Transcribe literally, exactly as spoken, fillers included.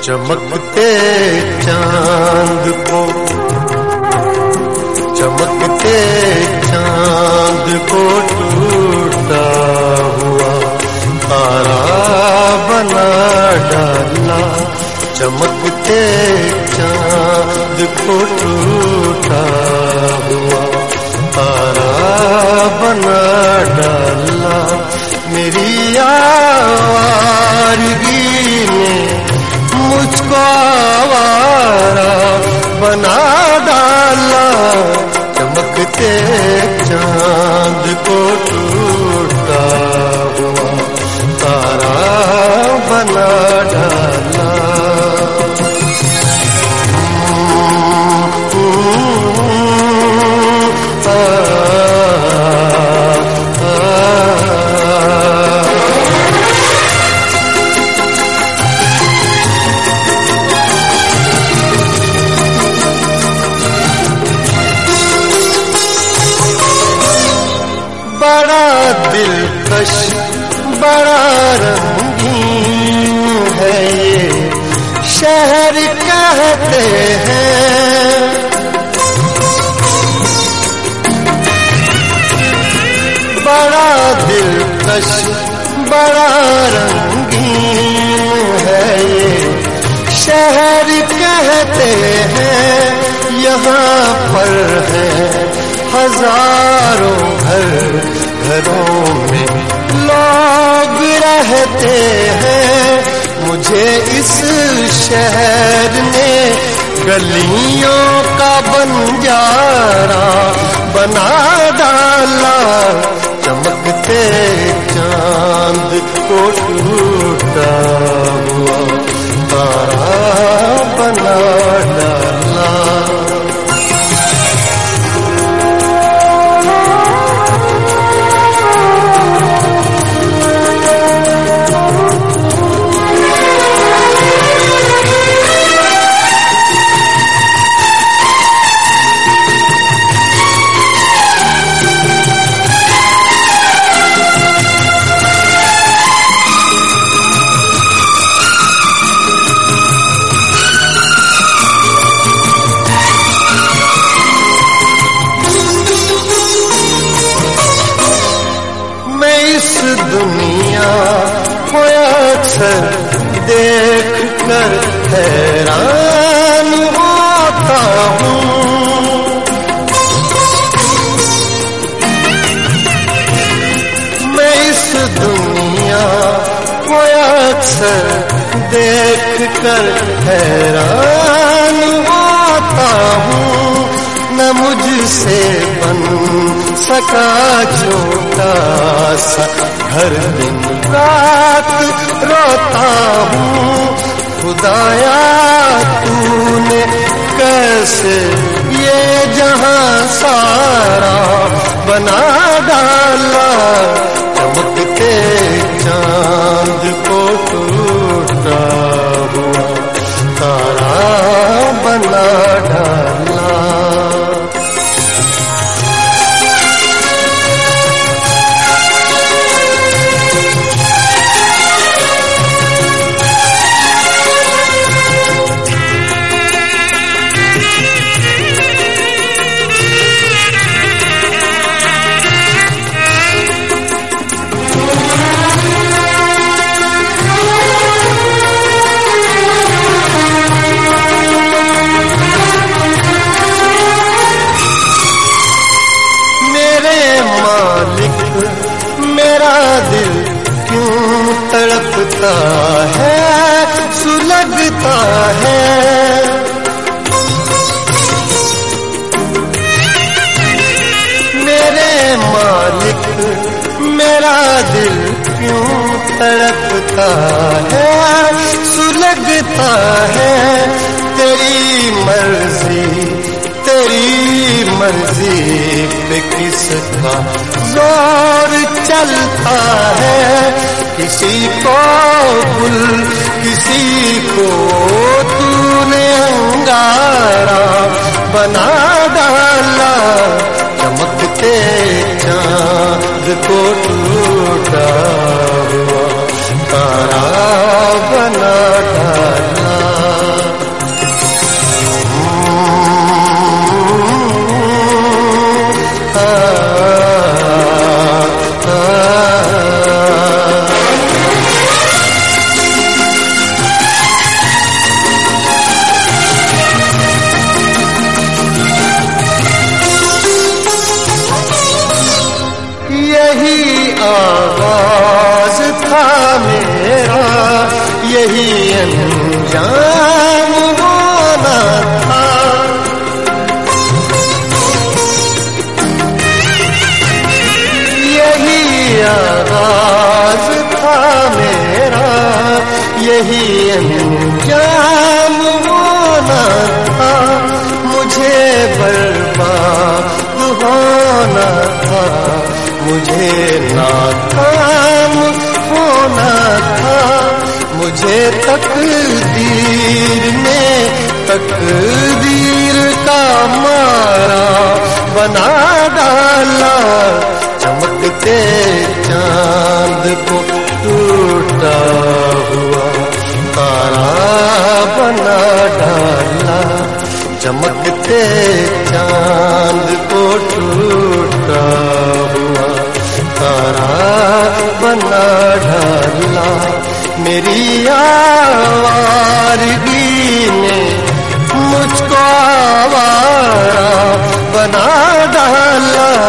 चमकते चांद को, चमकते चांद को टूटा हुआ तारा बना डाला। चमकते चांद को टूटा हुआ तारा बना डाला। मेरी आवारगी ने मुझको आवारा बना डाला। चमकते चांद को टूटा हुआ तारा बना डाला। बड़ा दिलकश बड़ा रंगीन है ये शहर कहते हैं। बड़ा दिलकश बड़ा रंगीन है ये शहर कहते हैं। यहाँ पर है हजारों घर, घरों में लोग रहते हैं। मुझे इस शहर ने गलियों का बंजारा बना डाला। चमकते चांद को टूटा हुआ तारा बना डाला। दुनिया को अक्सर देख कर हैरान होता हूँ। मैं इस दुनिया को अक्सर देख कर हैरान होता हूँ। न मुझसे बन सका छोटा सा घर, दिन रात रोता हूँ। खुदाया तूने कैसे ये जहां सारा बना डाला। चमकते चांद को टूटा हुआ तारा बना डाला। मेरा दिल क्यों तड़पता है, सुलगता है। मेरे मालिक मेरा दिल क्यों तड़पता है, सुलगता है। तेरी मर्जी तेरी मर्जी पे किसका जोर चलता है। किसी को गुल किसी को तूने अंगारा बना डाला। चमकते चांद को टूटा हुआ तारा बना डाला। यही आगाज था मेरा, यही अंजाम होना था। यही आगाज था मेरा, यही अंजाम होना था। मुझे बर्बाद होना था, मुझे नाकाम होना था। मुझे तकदीर ने तकदीर का मारा बना डाला। चमकते चांद को टूटा हुआ तारा बना डाला। चमकते चांद को टूटा हुआ तारा बना डाला। मेरी आवारगी ने मुझको आवारा बना डाला।